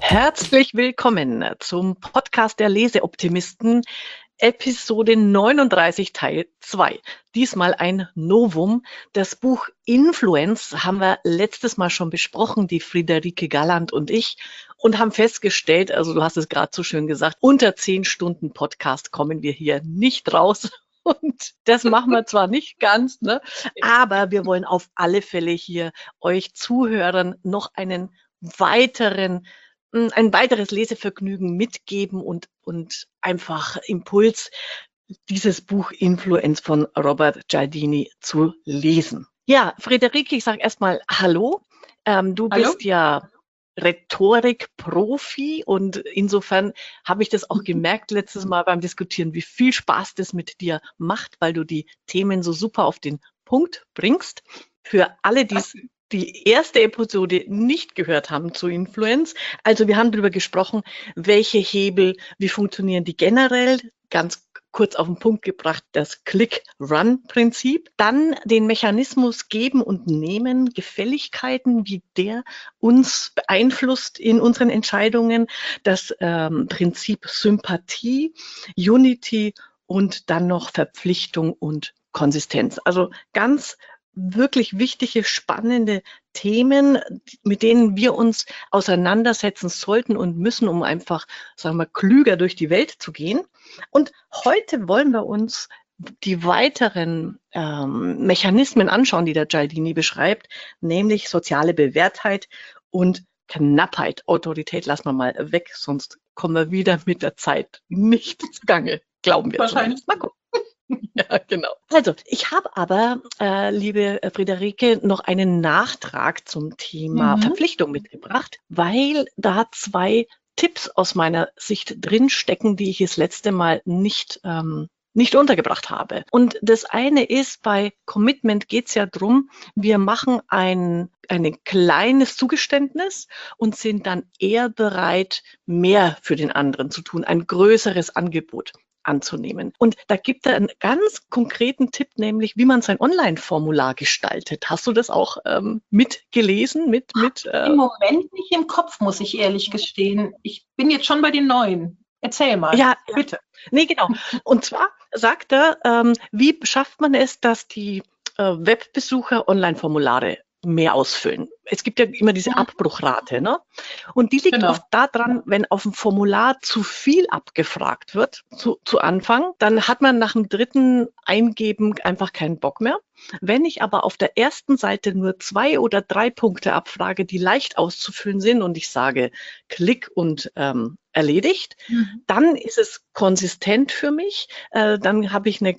Herzlich willkommen zum Podcast der Leseoptimisten, Episode 39, Teil 2. Diesmal ein Novum. Das Buch Influence haben wir letztes Mal schon besprochen, die Friederike Galland und ich, und haben festgestellt, also du hast es gerade so schön gesagt, unter 10 Stunden Podcast kommen wir hier nicht raus. Und das machen wir zwar nicht ganz, ne? Aber wir wollen auf alle Fälle hier euch Zuhörern noch ein weiteres Lesevergnügen mitgeben und einfach Impuls, dieses Buch Influence von Robert Cialdini zu lesen. Ja, Friederike, ich sage erstmal Hallo. Du bist ja Rhetorik-Profi und insofern habe ich das auch gemerkt letztes Mal beim Diskutieren, wie viel Spaß das mit dir macht, weil du die Themen so super auf den Punkt bringst. Für alle, die die erste Episode nicht gehört haben zu Influence. Also wir haben darüber gesprochen, welche Hebel, wie funktionieren die generell, ganz kurz auf den Punkt gebracht, das Click-Run-Prinzip. Dann den Mechanismus Geben und Nehmen, Gefälligkeiten, wie der uns beeinflusst in unseren Entscheidungen, das Prinzip Sympathie, Unity und dann noch Verpflichtung und Konsistenz. Also ganz wirklich wichtige, spannende Themen, mit denen wir uns auseinandersetzen sollten und müssen, um einfach, sagen wir, klüger durch die Welt zu gehen. Und heute wollen wir uns die weiteren Mechanismen anschauen, die der Cialdini beschreibt, nämlich soziale Bewährtheit und Knappheit. Autorität lassen wir mal weg, sonst kommen wir wieder mit der Zeit nicht zugange, glauben wir. Wahrscheinlich. Mal gucken. Ja, genau. Also, ich habe aber, liebe Friederike, noch einen Nachtrag zum Thema Verpflichtung mitgebracht, weil da 2 Tipps aus meiner Sicht drinstecken, die ich das letzte Mal nicht untergebracht habe. Und das eine ist, bei Commitment geht es ja drum, wir machen ein kleines Zugeständnis und sind dann eher bereit, mehr für den anderen zu tun, ein größeres Angebot anzunehmen. Und da gibt er einen ganz konkreten Tipp, nämlich wie man sein Online-Formular gestaltet. Hast du das auch mitgelesen? Im Moment nicht im Kopf, muss ich ehrlich gestehen. Ich bin jetzt schon bei den neuen. Erzähl mal, ja, bitte. Nee, genau. Und zwar sagt er, wie schafft man es, dass die Webbesucher Online-Formulare mehr ausfüllen? Es gibt ja immer diese Abbruchrate, ne? Und die liegt oft daran, wenn auf dem Formular zu viel abgefragt wird zu Anfang, dann hat man nach dem 3. Eingeben einfach keinen Bock mehr. Wenn ich aber auf der ersten Seite nur 2 oder 3 Punkte abfrage, die leicht auszufüllen sind und ich sage Klick und erledigt, dann ist es konsistent für mich. Dann habe ich eine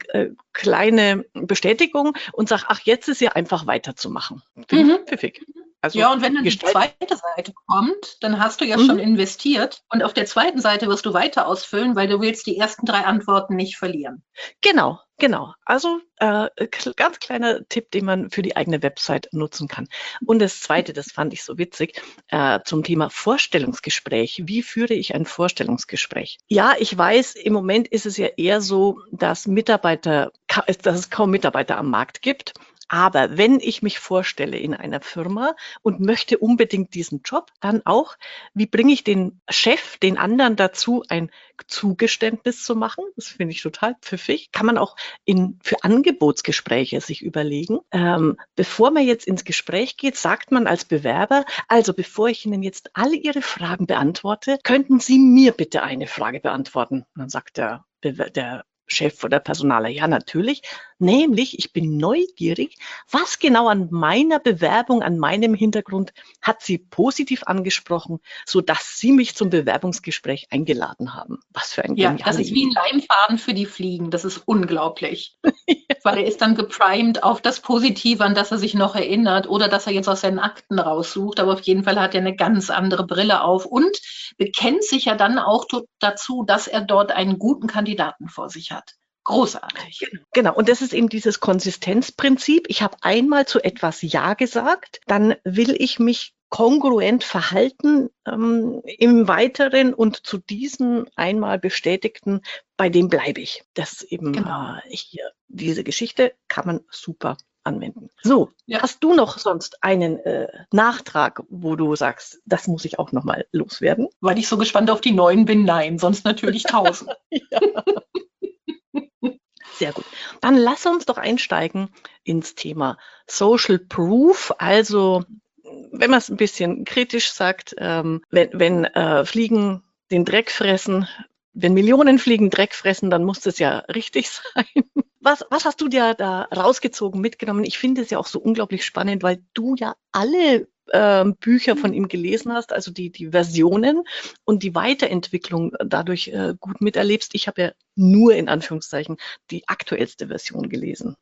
kleine Bestätigung und sage, ach, jetzt ist ja einfach weiterzumachen. Finde ich pfiffig. Also ja, und wenn dann die zweite Seite kommt, dann hast du ja schon investiert und auf der zweiten Seite wirst du weiter ausfüllen, weil du willst die ersten 3 Antworten nicht verlieren. Genau. Also ganz kleiner Tipp, den man für die eigene Website nutzen kann. Und das Zweite, das fand ich so witzig, zum Thema Vorstellungsgespräch. Wie führe ich ein Vorstellungsgespräch? Ja, ich weiß, im Moment ist es ja eher so, dass es kaum Mitarbeiter am Markt gibt. Aber wenn ich mich vorstelle in einer Firma und möchte unbedingt diesen Job, dann auch, wie bringe ich den Chef, den anderen dazu, ein Zugeständnis zu machen? Das finde ich total pfiffig. Kann man auch für Angebotsgespräche sich überlegen. Bevor man jetzt ins Gespräch geht, sagt man als Bewerber, also bevor ich Ihnen jetzt alle Ihre Fragen beantworte, könnten Sie mir bitte eine Frage beantworten? Und dann sagt der Chef oder Personaler, ja natürlich, nämlich ich bin neugierig, was genau an meiner Bewerbung, an meinem Hintergrund hat Sie positiv angesprochen, sodass Sie mich zum Bewerbungsgespräch eingeladen haben. Was für ein Ja, das ist wie ein Leimfaden für die Fliegen, das ist unglaublich. Weil er ist dann geprimed auf das Positive, an das er sich noch erinnert oder dass er jetzt aus seinen Akten raussucht, aber auf jeden Fall hat er eine ganz andere Brille auf und bekennt sich ja dann auch dazu, dass er dort einen guten Kandidaten vor sich hat. Großartig. Genau, und das ist eben dieses Konsistenzprinzip. Ich habe einmal zu etwas Ja gesagt, dann will ich mich kongruent verhalten im Weiteren und zu diesem einmal bestätigten, bei dem bleibe ich. Das ist eben hier, diese Geschichte kann man super anwenden. So, Ja. hast du noch sonst einen Nachtrag, wo du sagst, das muss ich auch nochmal loswerden? Weil ich so gespannt auf die neuen bin, nein, sonst natürlich 1000. Ja. Sehr gut. Dann lass uns doch einsteigen ins Thema Social Proof. Also, wenn man es ein bisschen kritisch sagt, wenn Fliegen den Dreck fressen, wenn Millionen Fliegen Dreck fressen, dann muss das ja richtig sein. Was hast du dir da rausgezogen, mitgenommen? Ich finde es ja auch so unglaublich spannend, weil du ja alle Bücher von ihm gelesen hast, also die Versionen und die Weiterentwicklung dadurch gut miterlebst. Ich habe ja nur in Anführungszeichen die aktuellste Version gelesen.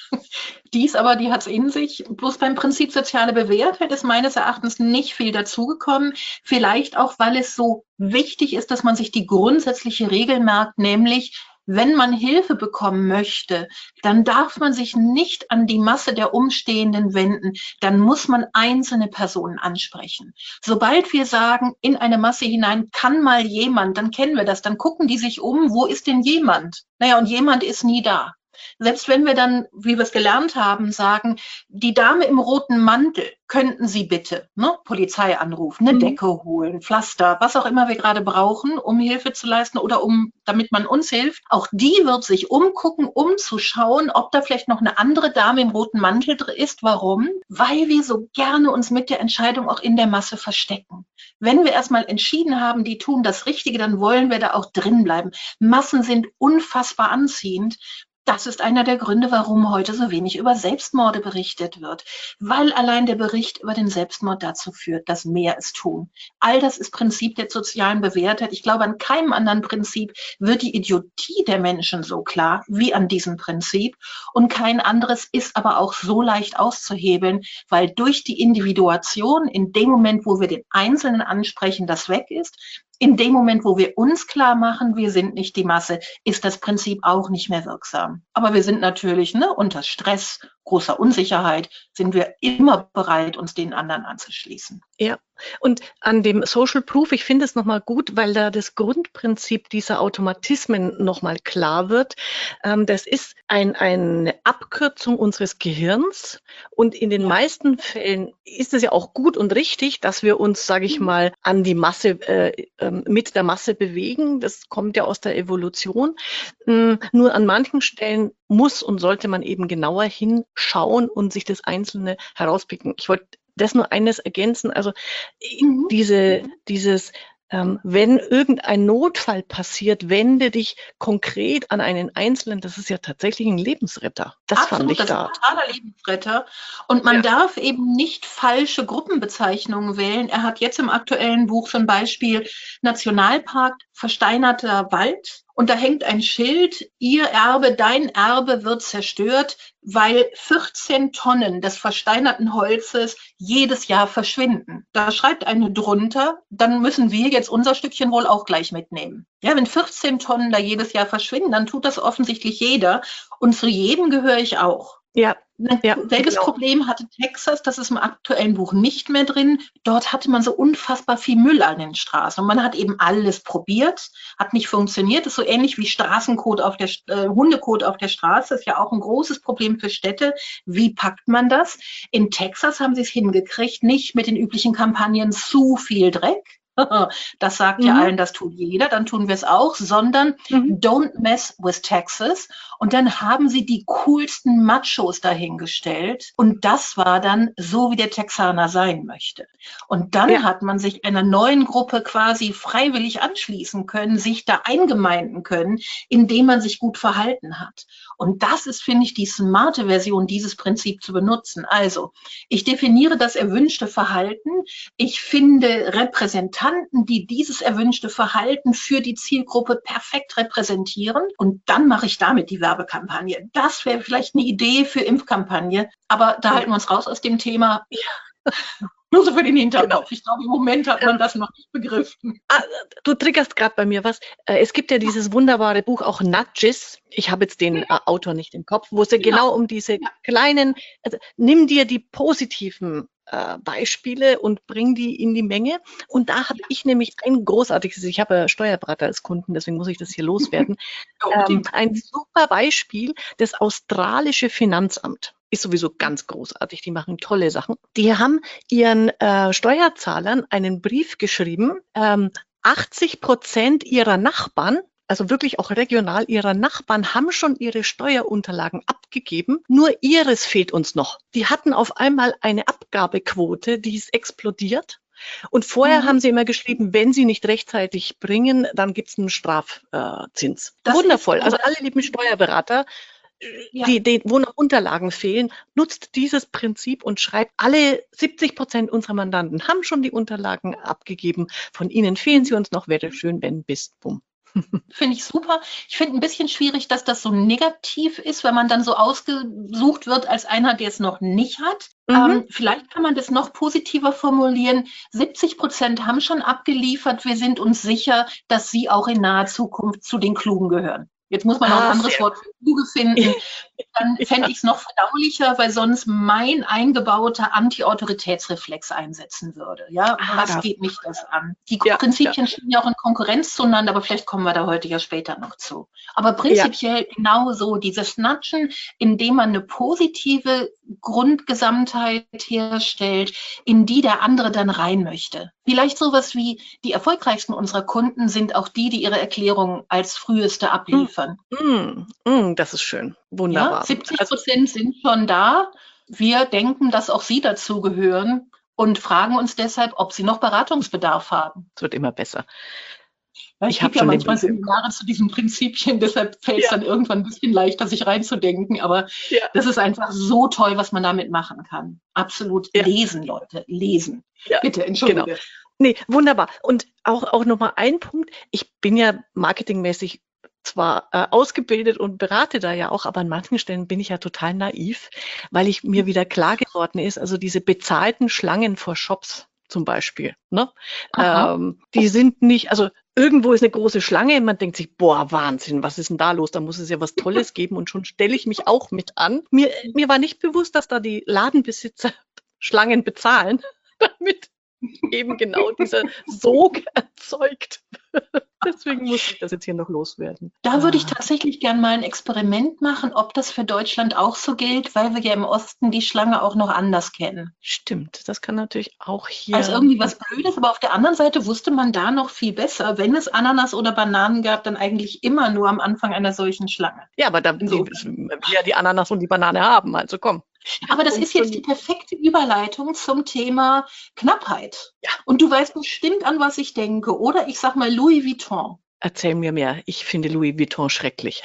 Die hat es in sich. Bloß beim Prinzip soziale Bewährtheit ist meines Erachtens nicht viel dazugekommen. Vielleicht auch, weil es so wichtig ist, dass man sich die grundsätzliche Regel merkt, nämlich, wenn man Hilfe bekommen möchte, dann darf man sich nicht an die Masse der Umstehenden wenden. Dann muss man einzelne Personen ansprechen. Sobald wir sagen, in eine Masse hinein kann mal jemand, dann kennen wir das. Dann gucken die sich um, wo ist denn jemand? Naja, und jemand ist nie da. Selbst wenn wir dann, wie wir es gelernt haben, sagen, die Dame im roten Mantel, könnten Sie bitte Polizei anrufen, eine Decke holen, Pflaster, was auch immer wir gerade brauchen, um Hilfe zu leisten oder damit man uns hilft. Auch die wird sich umgucken, um zu schauen, ob da vielleicht noch eine andere Dame im roten Mantel ist. Warum? Weil wir so gerne uns mit der Entscheidung auch in der Masse verstecken. Wenn wir erstmal entschieden haben, die tun das Richtige, dann wollen wir da auch drin bleiben. Massen sind unfassbar anziehend. Das ist einer der Gründe, warum heute so wenig über Selbstmorde berichtet wird, weil allein der Bericht über den Selbstmord dazu führt, dass mehr es tun. All das ist Prinzip der sozialen Bewährtheit. Ich glaube, an keinem anderen Prinzip wird die Idiotie der Menschen so klar wie an diesem Prinzip. Und kein anderes ist aber auch so leicht auszuhebeln, weil durch die Individuation in dem Moment, wo wir den Einzelnen ansprechen, das weg ist. In dem Moment, wo wir uns klar machen, wir sind nicht die Masse, ist das Prinzip auch nicht mehr wirksam. Aber wir sind natürlich unter Stress, großer Unsicherheit, sind wir immer bereit, uns den anderen anzuschließen. Ja, und an dem Social Proof, ich finde es nochmal gut, weil da das Grundprinzip dieser Automatismen nochmal klar wird. Das ist eine Abkürzung unseres Gehirns und in den meisten Fällen ist es ja auch gut und richtig, dass wir uns, sage ich mal, an die Masse, mit der Masse bewegen. Das kommt ja aus der Evolution. Nur an manchen Stellen muss und sollte man eben genauer hinschauen und sich das Einzelne herauspicken. Ich wollte das nur eines ergänzen, also wenn irgendein Notfall passiert, wende dich konkret an einen Einzelnen. Das ist ja tatsächlich ein Lebensretter. Das Absolut, fand ich das da. ist ein totaler Lebensretter. Und man darf eben nicht falsche Gruppenbezeichnungen wählen. Er hat jetzt im aktuellen Buch zum Beispiel Nationalpark, versteinerter Wald. Und da hängt ein Schild, Ihr Erbe, dein Erbe wird zerstört, weil 14 Tonnen des versteinerten Holzes jedes Jahr verschwinden. Da schreibt eine drunter, dann müssen wir jetzt unser Stückchen wohl auch gleich mitnehmen. Ja, wenn 14 Tonnen da jedes Jahr verschwinden, dann tut das offensichtlich jeder. Und zu jedem gehöre ich auch. Ja. Selbes Problem hatte Texas, das ist im aktuellen Buch nicht mehr drin. Dort hatte man so unfassbar viel Müll an den Straßen. Und man hat eben alles probiert, hat nicht funktioniert. Das ist so ähnlich wie Straßenkot Hundekot auf der Straße. Das ist ja auch ein großes Problem für Städte. Wie packt man das? In Texas haben sie es hingekriegt, nicht mit den üblichen Kampagnen zu viel Dreck. Das sagt ja allen, das tut jeder, dann tun wir es auch, sondern don't mess with Texas. Und dann haben sie die coolsten Machos dahingestellt. Und das war dann so, wie der Texaner sein möchte. Und dann hat man sich einer neuen Gruppe quasi freiwillig anschließen können, sich da eingemeinden können, indem man sich gut verhalten hat. Und das ist, finde ich, die smarte Version, dieses Prinzip zu benutzen. Also, ich definiere das erwünschte Verhalten. Ich finde Repräsentanten, die dieses erwünschte Verhalten für die Zielgruppe perfekt repräsentieren. Und dann mache ich damit die Werbekampagne. Das wäre vielleicht eine Idee für Impfkampagne. Aber da halten wir uns raus aus dem Thema. Nur so für den Hinterkopf. Genau. Ich glaube, im Moment hat man das noch nicht begriffen. Du triggerst gerade bei mir was. Es gibt ja dieses wunderbare Buch, auch Nudges. Ich habe jetzt den Autor nicht im Kopf, wo es ja genau um diese kleinen, also nimm dir die positiven Beispiele und bring die in die Menge. Und da habe ich nämlich ein großartiges, ich habe Steuerberater als Kunden, deswegen muss ich das hier loswerden. Ein super Beispiel, das australische Finanzamt. ist sowieso ganz großartig. Die machen tolle Sachen. Die haben ihren Steuerzahlern einen Brief geschrieben. 80% ihrer Nachbarn, also wirklich auch regional, ihrer Nachbarn haben schon ihre Steuerunterlagen abgegeben. Nur ihres fehlt uns noch. Die hatten auf einmal eine Abgabequote, die ist explodiert. Und vorher haben sie immer geschrieben, wenn sie nicht rechtzeitig bringen, dann gibt es einen Strafzins. Wundervoll. Also alle lieben Steuerberater, wo noch Unterlagen fehlen, nutzt dieses Prinzip und schreibt, alle 70% unserer Mandanten haben schon die Unterlagen abgegeben. Von ihnen fehlen sie uns noch, wäre schön, wenn bis, bumm. Finde ich super. Ich finde ein bisschen schwierig, dass das so negativ ist, wenn man dann so ausgesucht wird als einer, der es noch nicht hat. Vielleicht kann man das noch positiver formulieren. 70% haben schon abgeliefert. Wir sind uns sicher, dass sie auch in naher Zukunft zu den Klugen gehören. Jetzt muss man noch ein anderes Wort für Kluge finden. Dann fände ich es noch verdaulicher, weil sonst mein eingebauter Anti-Autoritätsreflex einsetzen würde. Ja, was geht mich das an? Die Prinzipien stehen ja auch in Konkurrenz zueinander, aber vielleicht kommen wir da heute ja später noch zu. Aber prinzipiell genau so, dieses Nudgen, indem man eine positive Grundgesamtheit herstellt, in die der andere dann rein möchte. Vielleicht sowas wie, die erfolgreichsten unserer Kunden sind auch die ihre Erklärung als früheste abliefern. Das ist schön. Wunderbar. Ja, 70% sind schon da. Wir denken, dass auch sie dazu gehören und fragen uns deshalb, ob sie noch Beratungsbedarf haben. Es wird immer besser. Ich habe ja manchmal Seminare zu diesen Prinzipien, deshalb fällt es dann irgendwann ein bisschen leichter, sich reinzudenken. Aber das ist einfach so toll, was man damit machen kann. Absolut lesen, Leute, lesen. Ja, bitte, entschuldige. Genau. Nee, wunderbar. Und auch nochmal ein Punkt. Ich bin ja marketingmäßig zwar ausgebildet und berate da ja auch, aber an manchen Stellen bin ich ja total naiv, weil mir wieder klar geworden ist, also diese bezahlten Schlangen vor Shops zum Beispiel, ne? Die sind nicht, also irgendwo ist eine große Schlange, man denkt sich, boah, Wahnsinn, was ist denn da los? Da muss es ja was Tolles geben und schon stelle ich mich auch mit an. Mir war nicht bewusst, dass da die Ladenbesitzer Schlangen bezahlen, damit eben genau dieser Sog erzeugt wird. Deswegen muss ich das jetzt hier noch loswerden. Da würde ich tatsächlich gern mal ein Experiment machen, ob das für Deutschland auch so gilt, weil wir ja im Osten die Schlange auch noch anders kennen. Stimmt, das kann natürlich auch hier... Also irgendwie was Blödes, aber auf der anderen Seite wusste man da noch viel besser. Wenn es Ananas oder Bananen gab, dann eigentlich immer nur am Anfang einer solchen Schlange. Ja, aber da wir ja die Ananas und die Banane haben, also komm. Aber das ist jetzt die perfekte Überleitung zum Thema Knappheit. Ja. Und du weißt bestimmt, an was ich denke, oder? Ich sag mal Louis Vuitton. Erzähl mir mehr. Ich finde Louis Vuitton schrecklich.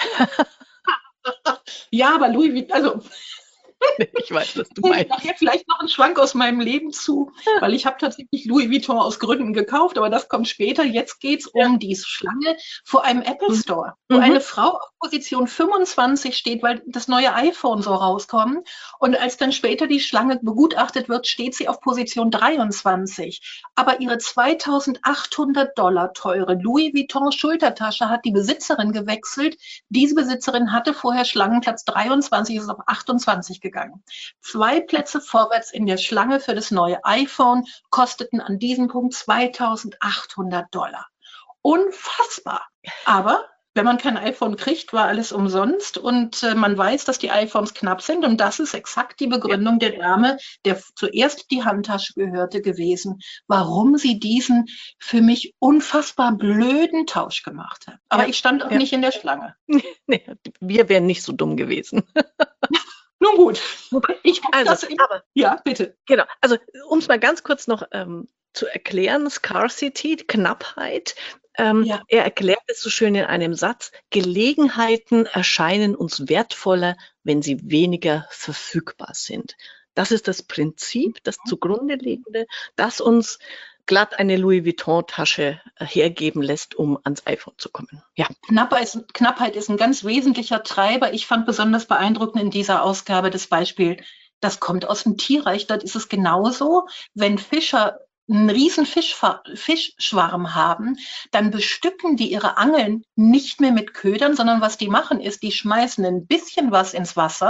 Ja, aber Louis Vuitton, also... Ich weiß, was du meinst. Nachher vielleicht noch einen Schwank aus meinem Leben zu, weil ich habe tatsächlich Louis Vuitton aus Gründen gekauft, aber das kommt später. Jetzt geht es um die Schlange vor einem Apple Store, wo eine Frau auf Position 25 steht, weil das neue iPhone so rauskommt. Und als dann später die Schlange begutachtet wird, steht sie auf Position 23. Aber ihre $2.800 teure Louis Vuitton Schultertasche hat die Besitzerin gewechselt. Diese Besitzerin hatte vorher Schlangenplatz 23, ist auf 28 gegangen. 2 Plätze vorwärts in der Schlange für das neue iPhone kosteten an diesem Punkt $2.800. Unfassbar. Aber wenn man kein iPhone kriegt, war alles umsonst und man weiß, dass die iPhones knapp sind und das ist exakt die Begründung der Dame, der zuerst die Handtasche gehörte, gewesen, warum sie diesen für mich unfassbar blöden Tausch gemacht hat. Aber ich stand auch nicht in der Schlange. Nee, wir wären nicht so dumm gewesen. Nun gut. Ja, bitte. Genau. Also, um es mal ganz kurz noch zu erklären, Scarcity, Knappheit. Er erklärt es so schön in einem Satz: Gelegenheiten erscheinen uns wertvoller, wenn sie weniger verfügbar sind. Das ist das Prinzip, das zugrunde liegende, das uns glatt eine Louis Vuitton-Tasche hergeben lässt, um ans iPhone zu kommen. Ja. Knappheit ist ein ganz wesentlicher Treiber. Ich fand besonders beeindruckend in dieser Ausgabe das Beispiel, das kommt aus dem Tierreich. Dort ist es genauso, wenn Fischer einen riesen Fischschwarm haben, dann bestücken die ihre Angeln nicht mehr mit Ködern, sondern was die machen ist, die schmeißen ein bisschen was ins Wasser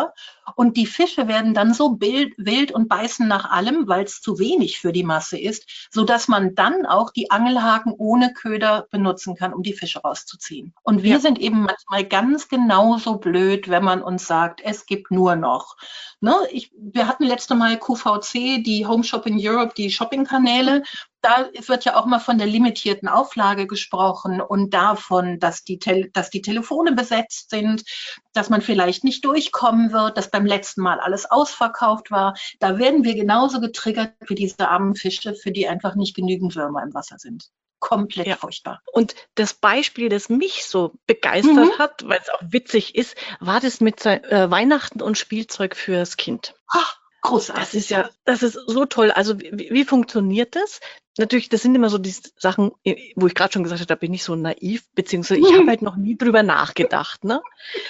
Und die Fische werden dann so wild und beißen nach allem, weil es zu wenig für die Masse ist, sodass man dann auch die Angelhaken ohne Köder benutzen kann, um die Fische rauszuziehen. Und wir sind eben manchmal ganz genauso blöd, wenn man uns sagt, es gibt nur noch. Ne? Wir hatten letzte Mal QVC, die Home Shopping Europe, die Shoppingkanäle. Da wird ja auch mal von der limitierten Auflage gesprochen und davon, dass die Telefone besetzt sind, dass man vielleicht nicht durchkommen wird, dass beim letzten Mal alles ausverkauft war. Da werden wir genauso getriggert wie diese armen Fische, für die einfach nicht genügend Würmer im Wasser sind. Komplett furchtbar. Und das Beispiel, das mich so begeistert hat, weil es auch witzig ist, war das mit Weihnachten und Spielzeug fürs Kind. Ach, großartig. Das ist so toll. Also wie funktioniert das? Natürlich, das sind immer so die Sachen, wo ich gerade schon gesagt habe, da bin ich so naiv, beziehungsweise ich habe halt noch nie drüber nachgedacht. Ne?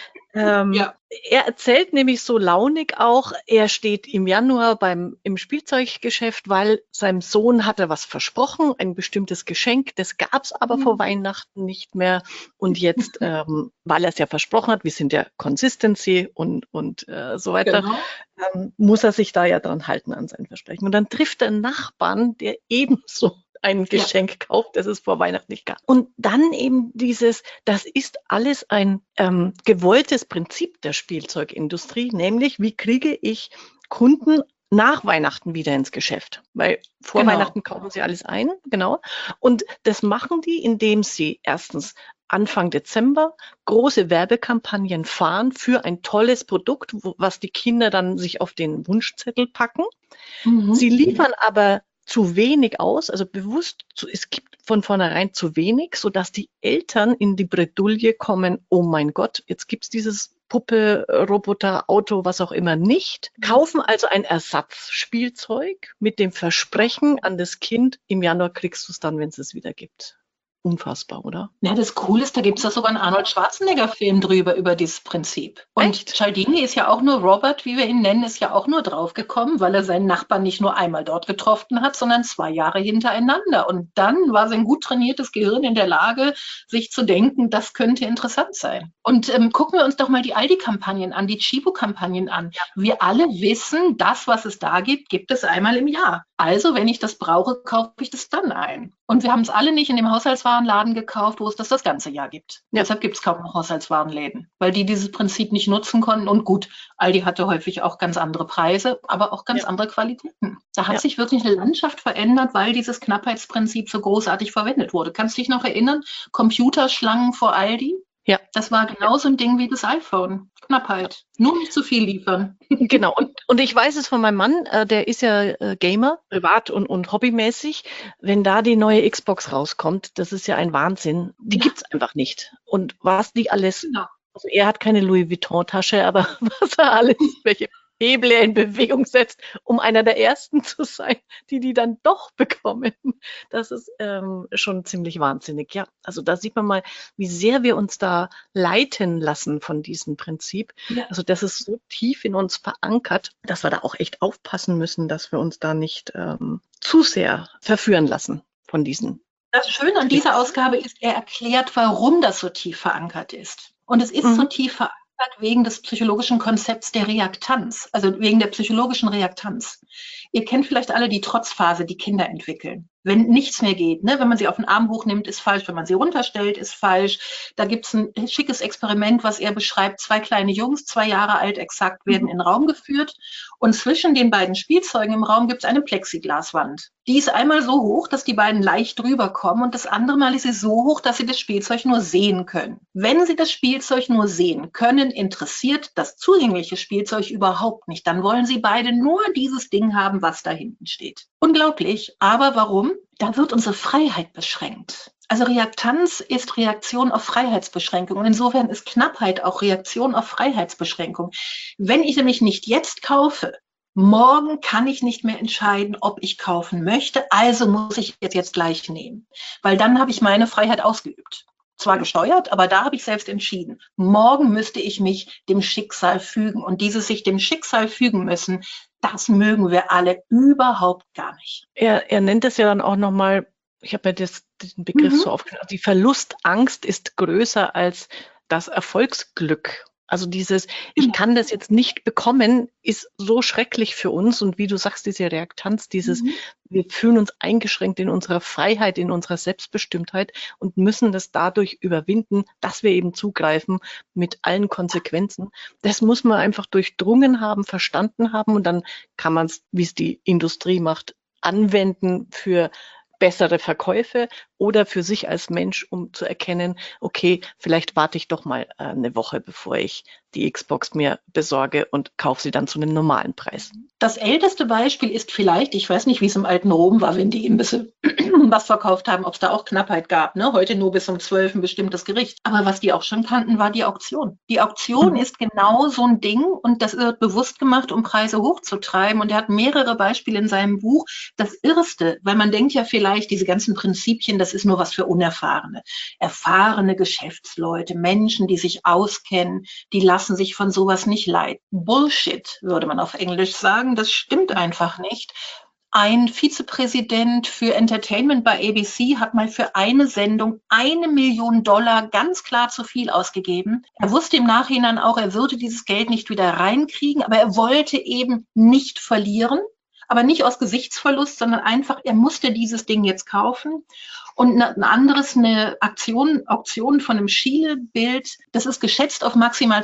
Er erzählt nämlich so launig auch, er steht im Januar im Spielzeuggeschäft, weil seinem Sohn hat er was versprochen, ein bestimmtes Geschenk, das gab es aber vor Weihnachten nicht mehr. Und jetzt, weil er es ja versprochen hat, wir sind ja Consistency und so weiter, muss er sich da ja dran halten an sein Versprechen. Und dann trifft er einen Nachbarn, der ebenso ein Geschenk kauft, das es vor Weihnachten nicht gab. Und dann eben das ist alles ein gewolltes Prinzip der Spielzeugindustrie, nämlich wie kriege ich Kunden nach Weihnachten wieder ins Geschäft? Weil vor Weihnachten kaufen sie alles ein, Und das machen die, indem sie erstens Anfang Dezember große Werbekampagnen fahren für ein tolles Produkt, was die Kinder dann sich auf den Wunschzettel packen. Sie liefern aber zu wenig aus, also bewusst, es gibt von vornherein zu wenig, sodass die Eltern in die Bredouille kommen, oh mein Gott, jetzt gibt's dieses Puppe, Roboter, Auto, was auch immer nicht, kaufen also ein Ersatzspielzeug mit dem Versprechen an das Kind, im Januar kriegst du es dann, wenn es es wieder gibt. Unfassbar, oder? Ja, das Coole ist, da gibt es ja sogar einen Arnold Schwarzenegger-Film drüber, über dieses Prinzip. Und Cialdini ist ja auch nur, Robert, wie wir ihn nennen, ist ja auch nur draufgekommen, weil er seinen Nachbarn nicht nur einmal dort getroffen hat, sondern 2 Jahre hintereinander. Und dann war sein gut trainiertes Gehirn in der Lage, sich zu denken, das könnte interessant sein. Und gucken wir uns doch mal die Aldi-Kampagnen an, die Chibo-Kampagnen an. Wir alle wissen, das, was es da gibt, gibt es einmal im Jahr. Also, wenn ich das brauche, kaufe ich das dann ein. Und wir haben es alle nicht in dem Haushaltswarenladen gekauft, wo es das ganze Jahr gibt. Ja. Deshalb gibt es kaum noch Haushaltswarenläden, weil die dieses Prinzip nicht nutzen konnten. Und gut, Aldi hatte häufig auch ganz andere Preise, aber auch ganz andere Qualitäten. Da hat sich wirklich eine Landschaft verändert, weil dieses Knappheitsprinzip so großartig verwendet wurde. Kannst du dich noch erinnern? Computerschlangen vor Aldi? Ja. Das war genauso ein Ding wie das iPhone. Knappheit. Nur nicht zu viel liefern. Genau. Und ich weiß es von meinem Mann, der ist ja Gamer, privat und hobbymäßig. Wenn da die neue Xbox rauskommt, das ist ja ein Wahnsinn. Die gibt's einfach nicht. Und was die alles, also er hat keine Louis Vuitton-Tasche, aber was er alles, welche Hebel er in Bewegung setzt, um einer der Ersten zu sein, die dann doch bekommen. Das ist schon ziemlich wahnsinnig. Ja, also da sieht man mal, wie sehr wir uns da leiten lassen von diesem Prinzip. Ja. Also das ist so tief in uns verankert, dass wir da auch echt aufpassen müssen, dass wir uns da nicht zu sehr verführen lassen von diesen. Das Schöne an dieser Ausgabe ist, er erklärt, warum das so tief verankert ist. Und es ist so tief verankert wegen des psychologischen Konzepts der Reaktanz, also wegen der psychologischen Reaktanz. Ihr kennt vielleicht alle die Trotzphase, die Kinder entwickeln. Wenn nichts mehr geht, ne? Wenn man sie auf den Arm hochnimmt, ist falsch. Wenn man sie runterstellt, ist falsch. Da gibt es ein schickes Experiment, was er beschreibt. 2 kleine Jungs, 2 Jahre alt exakt, werden in den Raum geführt. Und zwischen den beiden Spielzeugen im Raum gibt es eine Plexiglaswand. Die ist einmal so hoch, dass die beiden leicht drüber kommen. Und das andere Mal ist sie so hoch, dass sie das Spielzeug nur sehen können. Wenn sie das Spielzeug nur sehen können, interessiert das zugängliche Spielzeug überhaupt nicht. Dann wollen sie beide nur dieses Ding haben, was da hinten steht. Unglaublich. Aber warum? Da wird unsere Freiheit beschränkt. Also Reaktanz ist Reaktion auf Freiheitsbeschränkung. Und insofern ist Knappheit auch Reaktion auf Freiheitsbeschränkung. Wenn ich nämlich nicht jetzt kaufe, morgen kann ich nicht mehr entscheiden, ob ich kaufen möchte. Also muss ich jetzt gleich nehmen. Weil dann habe ich meine Freiheit ausgeübt. Zwar gesteuert, aber da habe ich selbst entschieden. Morgen müsste ich mich dem Schicksal fügen. Und dieses sich dem Schicksal fügen müssen, das mögen wir alle überhaupt gar nicht. Er nennt es ja dann auch nochmal, ich habe mir den Begriff so aufgeschrieben, die Verlustangst ist größer als das Erfolgsglück. Also dieses, ich kann das jetzt nicht bekommen, ist so schrecklich für uns. Und wie du sagst, diese Reaktanz, dieses, wir fühlen uns eingeschränkt in unserer Freiheit, in unserer Selbstbestimmtheit und müssen das dadurch überwinden, dass wir eben zugreifen mit allen Konsequenzen. Das muss man einfach durchdrungen haben, verstanden haben und dann kann man es, wie es die Industrie macht, anwenden für bessere Verkäufe oder für sich als Mensch, um zu erkennen, okay, vielleicht warte ich doch mal eine Woche, bevor ich die Xbox mir besorge und kaufe sie dann zu einem normalen Preis. Das älteste Beispiel ist vielleicht, ich weiß nicht, wie es im alten Rom war, wenn die Imbisse was verkauft haben, ob es da auch Knappheit gab. Ne? Heute nur bis um 12 ein bestimmtes Gericht. Aber was die auch schon kannten, war die Auktion. Die Auktion ist genau so ein Ding und das wird bewusst gemacht, um Preise hochzutreiben. Und er hat mehrere Beispiele in seinem Buch. Das Irrste, weil man denkt ja vielleicht, diese ganzen Prinzipien, das ist nur was für Unerfahrene. Erfahrene Geschäftsleute, Menschen, die sich auskennen, die lassen sich von sowas nicht leiten. Bullshit, würde man auf Englisch sagen. Das stimmt einfach nicht. Ein Vizepräsident für Entertainment bei ABC hat mal für eine Sendung $1 Million ganz klar zu viel ausgegeben. Er wusste im Nachhinein auch, er würde dieses Geld nicht wieder reinkriegen, aber er wollte eben nicht verlieren. Aber nicht aus Gesichtsverlust, sondern einfach, er musste dieses Ding jetzt kaufen. Und ein anderes, eine Auktion von einem Schiele-Bild, das ist geschätzt auf maximal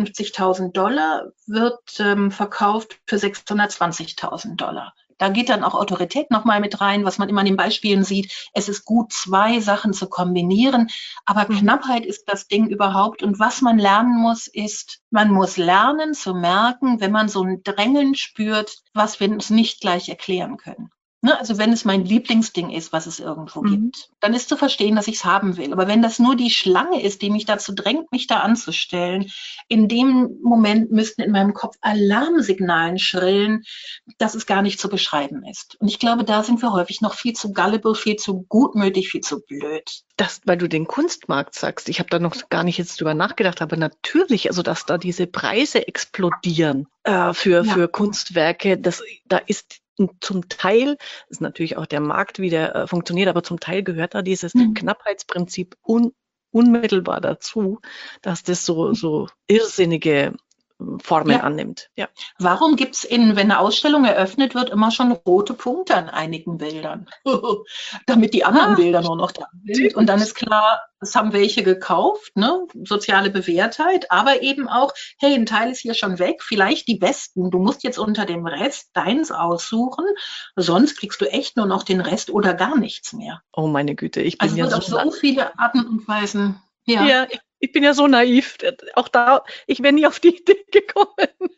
$250.000, wird verkauft für $620.000. Da geht dann auch Autorität nochmal mit rein, was man immer an den Beispielen sieht. Es ist gut, zwei Sachen zu kombinieren, aber Knappheit ist das Ding überhaupt. Und was man lernen muss, ist, man muss lernen zu merken, wenn man so ein Drängeln spürt, was wir uns nicht gleich erklären können. Ne, also wenn es mein Lieblingsding ist, was es irgendwo gibt, dann ist zu verstehen, dass ich es haben will. Aber wenn das nur die Schlange ist, die mich dazu drängt, mich da anzustellen, in dem Moment müssten in meinem Kopf Alarmsignalen schrillen, dass es gar nicht zu beschreiben ist. Und ich glaube, da sind wir häufig noch viel zu gullible, viel zu gutmütig, viel zu blöd. Das, weil du den Kunstmarkt sagst, ich habe da noch gar nicht jetzt drüber nachgedacht, aber natürlich, also dass da diese Preise explodieren für Kunstwerke, da ist zum Teil, ist natürlich auch der Markt, wie der funktioniert, aber zum Teil gehört da dieses Knappheitsprinzip unmittelbar dazu, dass das so irrsinnige Formen annimmt. Ja. Warum gibt es wenn eine Ausstellung eröffnet wird, immer schon rote Punkte an einigen Bildern? Damit die anderen Bilder nur noch da sind. Und dann ist klar, es haben welche gekauft, ne? Soziale Bewährtheit, aber eben auch, hey, ein Teil ist hier schon weg, vielleicht die besten. Du musst jetzt unter dem Rest deins aussuchen, sonst kriegst du echt nur noch den Rest oder gar nichts mehr. Oh meine Güte, ich bin also ja so viele Arten und Weisen. Ja, ich bin ja so naiv. Auch da, ich wäre nie auf die Idee gekommen,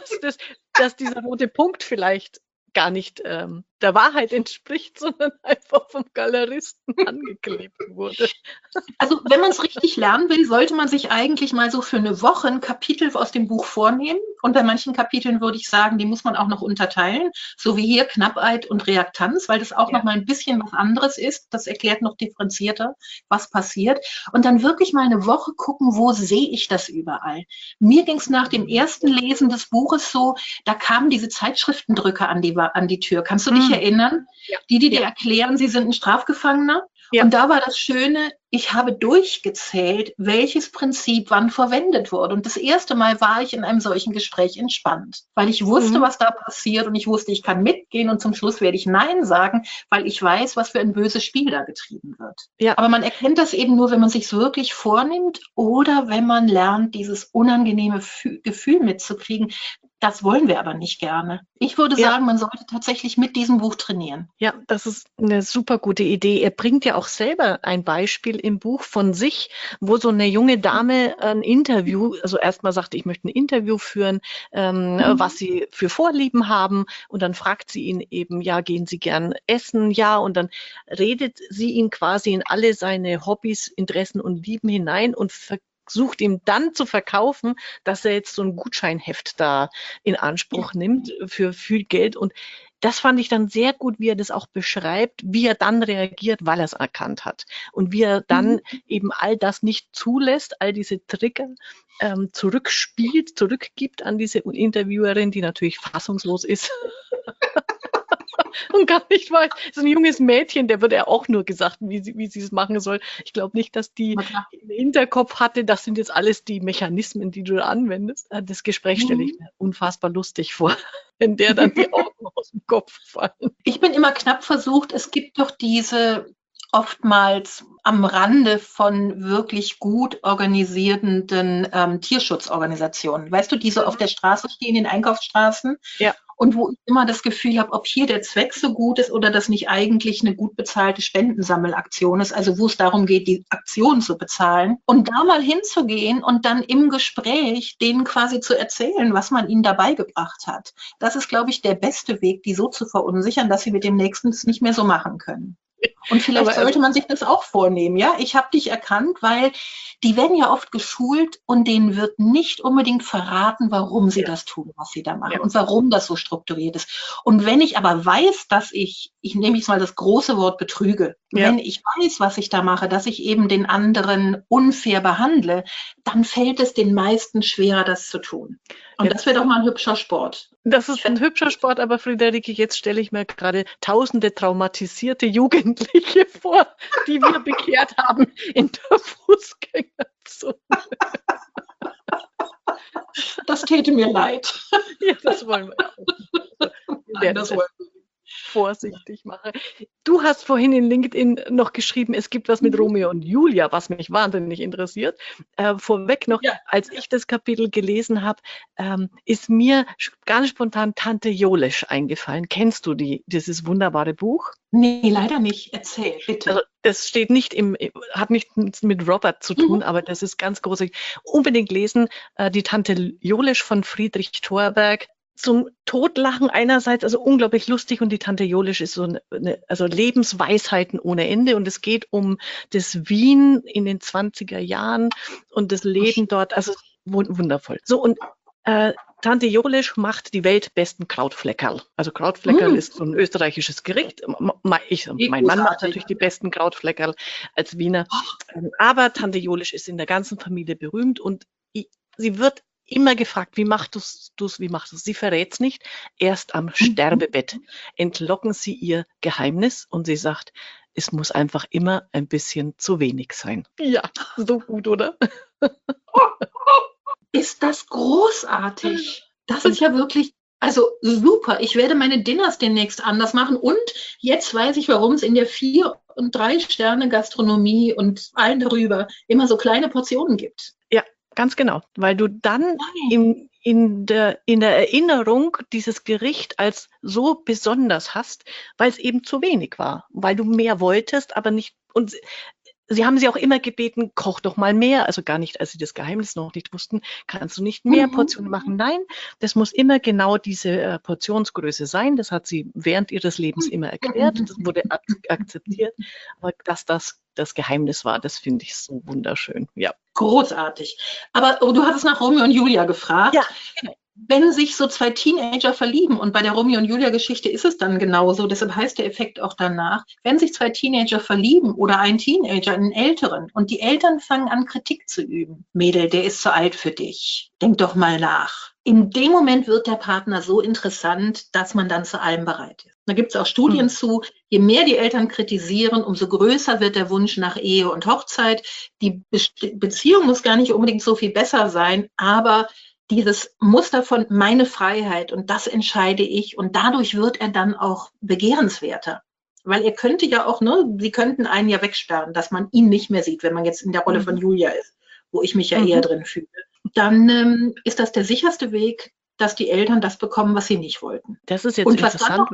dass dieser rote Punkt vielleicht gar nicht der Wahrheit entspricht, sondern einfach vom Galeristen angeklebt wurde. Also wenn man es richtig lernen will, sollte man sich eigentlich mal so für eine Woche ein Kapitel aus dem Buch vornehmen. Und bei manchen Kapiteln würde ich sagen, die muss man auch noch unterteilen, so wie hier Knappheit und Reaktanz, weil das auch noch mal ein bisschen was anderes ist. Das erklärt noch differenzierter, was passiert. Und dann wirklich mal eine Woche gucken, wo sehe ich das überall. Mir ging es nach dem ersten Lesen des Buches so, da kamen diese Zeitschriftendrücker an die Tür. Kannst du dich erinnern? Ja. Die dir erklären, sie sind ein Strafgefangener. Ja. Und da war das Schöne, ich habe durchgezählt, welches Prinzip wann verwendet wurde. Und das erste Mal war ich in einem solchen Gespräch entspannt, weil ich wusste, was da passiert und ich wusste, ich kann mitgehen und zum Schluss werde ich Nein sagen, weil ich weiß, was für ein böses Spiel da getrieben wird. Ja. Aber man erkennt das eben nur, wenn man sich wirklich vornimmt oder wenn man lernt, dieses unangenehme Gefühl mitzukriegen. Das wollen wir aber nicht gerne. Ich würde sagen, man sollte tatsächlich mit diesem Buch trainieren. Ja, das ist eine super gute Idee. Er bringt ja auch selber ein Beispiel im Buch von sich, wo so eine junge Dame ein Interview, also erstmal sagte, ich möchte ein Interview führen, was sie für Vorlieben haben. Und dann fragt sie ihn eben, ja, gehen Sie gern essen? Ja, und dann redet sie ihn quasi in alle seine Hobbys, Interessen und Lieben hinein und versucht ihm dann zu verkaufen, dass er jetzt so ein Gutscheinheft da in Anspruch nimmt für viel Geld. Und das fand ich dann sehr gut, wie er das auch beschreibt, wie er dann reagiert, weil er es erkannt hat. Und wie er dann eben all das nicht zulässt, all diese Trigger zurückgibt an diese Interviewerin, die natürlich fassungslos ist. und gar nicht weiß. So ein junges Mädchen, der wird ja auch nur gesagt, wie sie es machen soll. Ich glaube nicht, dass die im Hinterkopf hatte, das sind jetzt alles die Mechanismen, die du da anwendest. Das Gespräch stelle ich mir unfassbar lustig vor, wenn der dann die Augen aus dem Kopf fallen. Ich bin immer knapp versucht, es gibt doch diese oftmals am Rande von wirklich gut organisierten Tierschutzorganisationen. Weißt du, die so auf der Straße stehen, in Einkaufsstraßen? Ja. Und wo ich immer das Gefühl habe, ob hier der Zweck so gut ist oder das nicht eigentlich eine gut bezahlte Spendensammelaktion ist, also wo es darum geht, die Aktion zu bezahlen. Und da mal hinzugehen und dann im Gespräch denen quasi zu erzählen, was man ihnen dabei gebracht hat. Das ist, glaube ich, der beste Weg, die so zu verunsichern, dass sie mit dem Nächsten es nicht mehr so machen können. Und vielleicht sollte man sich das auch vornehmen, ja? Ich habe dich erkannt, weil die werden ja oft geschult und denen wird nicht unbedingt verraten, warum sie das tun, was sie da machen und warum das so strukturiert ist. Und wenn ich aber weiß, dass ich nehme jetzt mal das große Wort betrüge, wenn ich weiß, was ich da mache, dass ich eben den anderen unfair behandle, dann fällt es den meisten schwerer, das zu tun. Und das wäre doch mal ein hübscher Sport. Das ist ein hübscher Sport, aber Friederike, jetzt stelle ich mir gerade tausende traumatisierte Jugendliche vor, die wir bekehrt haben in der Fußgängerzone. Das täte mir leid. Ja, das wollen wir auch. Nein, das wollen wir vorsichtig mache. Du hast vorhin in LinkedIn noch geschrieben, es gibt was mit Romeo und Julia, was mich wahnsinnig interessiert. Vorweg noch, als ich das Kapitel gelesen habe, ist mir ganz spontan Tante Jolesch eingefallen. Kennst du dieses wunderbare Buch? Nee, leider nicht. Erzähl, bitte. Also, das steht nicht hat nichts mit Robert zu tun, aber das ist ganz großartig. Unbedingt lesen, die Tante Jolesch von Friedrich Thorberg. Zum Totlachen einerseits, also unglaublich lustig, und die Tante Jolesch ist also Lebensweisheiten ohne Ende, und es geht um das Wien in den 20er Jahren und das Leben dort, also wundervoll. So, und Tante Jolesch macht die weltbesten Krautfleckerl. Also Krautfleckerl ist so ein österreichisches Gericht. Mein Mann macht natürlich die besten Krautfleckerl als Wiener. Aber Tante Jolesch ist in der ganzen Familie berühmt, und sie wird immer gefragt, wie machst du's? Sie verrät's nicht. Erst am Sterbebett entlocken sie ihr Geheimnis, und sie sagt, es muss einfach immer ein bisschen zu wenig sein. Ja, so gut, oder? Ist das großartig. Das ist ja wirklich, also super. Ich werde meine Dinners demnächst anders machen, und jetzt weiß ich, warum es in der 4- und 3-Sterne-Gastronomie und allen darüber immer so kleine Portionen gibt. Ja, ganz genau, weil du dann in der Erinnerung dieses Gericht als so besonders hast, weil es eben zu wenig war, weil du mehr wolltest, aber nicht. Und sie haben sie auch immer gebeten, koch doch mal mehr, also gar nicht, als sie das Geheimnis noch nicht wussten, kannst du nicht mehr Portionen machen? Nein, das muss immer genau diese Portionsgröße sein. Das hat sie während ihres Lebens immer erklärt, das wurde akzeptiert, aber dass das das Geheimnis war, das finde ich so wunderschön. Ja. Großartig. Aber du hattest nach Romeo und Julia gefragt. Ja. Wenn sich so zwei Teenager verlieben, und bei der Romeo und Julia Geschichte ist es dann genauso, deshalb heißt der Effekt auch danach, wenn sich zwei Teenager verlieben oder ein Teenager in einen Älteren und die Eltern fangen an, Kritik zu üben. Mädel, der ist zu alt für dich. Denk doch mal nach. In dem Moment wird der Partner so interessant, dass man dann zu allem bereit ist. Da gibt es auch Studien zu, je mehr die Eltern kritisieren, umso größer wird der Wunsch nach Ehe und Hochzeit. Die Beziehung muss gar nicht unbedingt so viel besser sein, aber dieses Muster von meine Freiheit und das entscheide ich, und dadurch wird er dann auch begehrenswerter. Weil er könnte ja auch, sie könnten einen ja wegsperren, dass man ihn nicht mehr sieht, wenn man jetzt in der Rolle von Julia ist, wo ich mich ja eher drin fühle. Dann ist das der sicherste Weg, dass die Eltern das bekommen, was sie nicht wollten. Das ist jetzt interessant.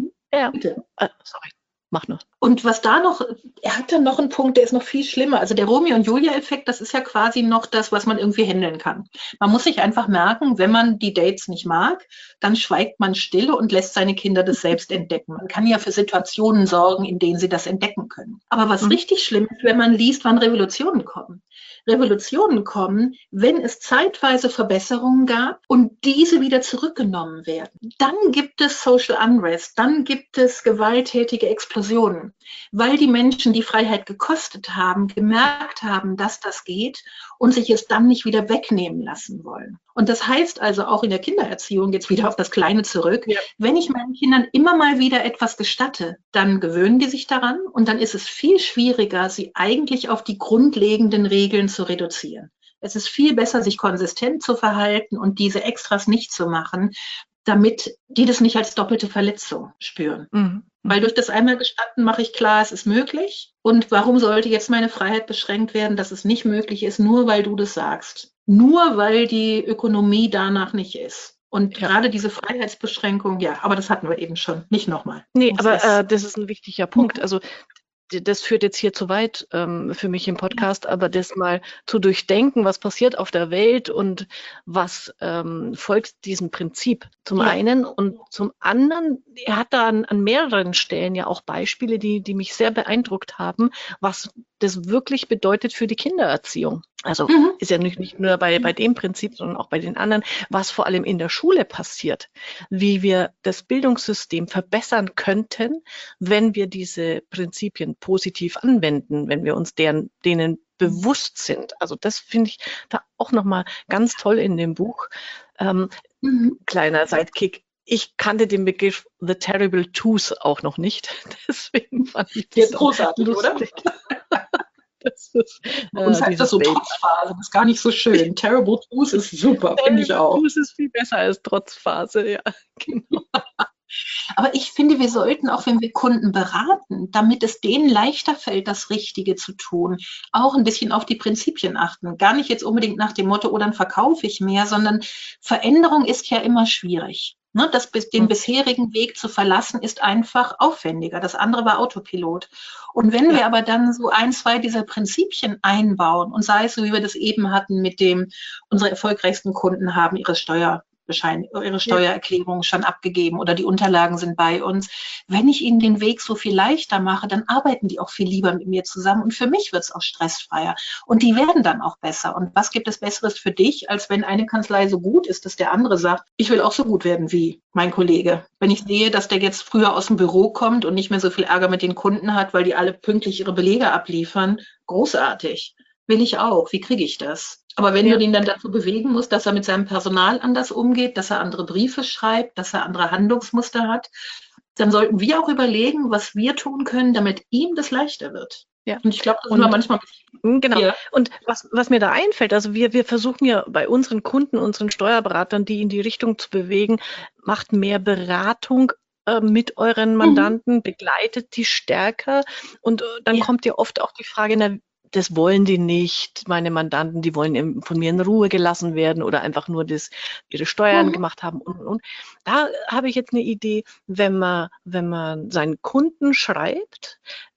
Sorry. Mach nur. Und was da noch, er hat dann noch einen Punkt, der ist noch viel schlimmer. Also der Romeo und Julia-Effekt, das ist ja quasi noch das, was man irgendwie handeln kann. Man muss sich einfach merken, wenn man die Dates nicht mag, dann schweigt man still und lässt seine Kinder das selbst entdecken. Man kann ja für Situationen sorgen, in denen sie das entdecken können. Aber was richtig schlimm ist, wenn man liest, wann Revolutionen kommen. Revolutionen kommen, wenn es zeitweise Verbesserungen gab und diese wieder zurückgenommen werden. Dann gibt es Social Unrest, dann gibt es gewalttätige Explosionen, weil die Menschen Menschen, die Freiheit gekostet haben, gemerkt haben, dass das geht und sich es dann nicht wieder wegnehmen lassen wollen. Und das heißt also auch in der Kindererziehung, jetzt wieder auf das Kleine zurück, wenn ich meinen Kindern immer mal wieder etwas gestatte, dann gewöhnen die sich daran und dann ist es viel schwieriger, sie eigentlich auf die grundlegenden Regeln zu reduzieren. Es ist viel besser, sich konsistent zu verhalten und diese Extras nicht zu machen, damit die das nicht als doppelte Verletzung spüren. Mhm. Weil durch das einmal gestatten mache ich klar, es ist möglich. Und warum sollte jetzt meine Freiheit beschränkt werden, dass es nicht möglich ist, nur weil du das sagst? Nur weil die Ökonomie danach nicht ist. Und gerade diese Freiheitsbeschränkung, ja, aber das hatten wir eben schon. Nicht nochmal. Nee, aber das ist ein wichtiger Punkt. Also das führt jetzt hier zu weit für mich im Podcast, aber das mal zu durchdenken, was passiert auf der Welt und was folgt diesem Prinzip zum einen und zum anderen, er hat da an mehreren Stellen ja auch Beispiele, die mich sehr beeindruckt haben, was das wirklich bedeutet für die Kindererziehung. Also ist ja nicht nur bei dem Prinzip, sondern auch bei den anderen, was vor allem in der Schule passiert, wie wir das Bildungssystem verbessern könnten, wenn wir diese Prinzipien positiv anwenden, wenn wir uns denen bewusst sind. Also das finde ich da auch nochmal ganz toll in dem Buch. Kleiner Sidekick. Ich kannte den Begriff The Terrible Twos auch noch nicht. Deswegen fand ich das großartig, lustig. Oder? Das ist, uns heißt das so Trotzphase, das ist gar nicht so schön. Terrible Twos ist super, finde ich auch. Twos ist viel besser als Trotzphase, ja. Genau. Aber ich finde, wir sollten auch, wenn wir Kunden beraten, damit es denen leichter fällt, das Richtige zu tun, auch ein bisschen auf die Prinzipien achten. Gar nicht jetzt unbedingt nach dem Motto, oh, dann verkaufe ich mehr, sondern Veränderung ist ja immer schwierig. Ne, den bisherigen Weg zu verlassen, ist einfach aufwendiger. Das andere war Autopilot. Und wenn wir aber dann so 1, 2 dieser Prinzipien einbauen und sei es so, wie wir das eben hatten mit dem, unsere erfolgreichsten Kunden haben ihre Steuererklärung schon abgegeben oder die Unterlagen sind bei uns. Wenn ich ihnen den Weg so viel leichter mache, dann arbeiten die auch viel lieber mit mir zusammen und für mich wird es auch stressfreier und die werden dann auch besser. Und was gibt es Besseres für dich, als wenn eine Kanzlei so gut ist, dass der andere sagt, ich will auch so gut werden wie mein Kollege. Wenn ich sehe, dass der jetzt früher aus dem Büro kommt und nicht mehr so viel Ärger mit den Kunden hat, weil die alle pünktlich ihre Belege abliefern, großartig. Will ich auch. Wie kriege ich das? Aber wenn du ihn dann dazu bewegen musst, dass er mit seinem Personal anders umgeht, dass er andere Briefe schreibt, dass er andere Handlungsmuster hat, dann sollten wir auch überlegen, was wir tun können, damit ihm das leichter wird. Ja. Und ich glaube, das ist manchmal. Genau. Ja. Und was mir da einfällt, also wir versuchen ja bei unseren Kunden, unseren Steuerberatern, die in die Richtung zu bewegen, macht mehr Beratung mit euren Mandanten, begleitet die stärker. Und dann kommt ja oft auch die Frage, na, das wollen die nicht, meine Mandanten, die wollen von mir in Ruhe gelassen werden oder einfach nur ihre Steuern gemacht haben und. Da habe ich jetzt eine Idee, wenn man seinen Kunden schreibt,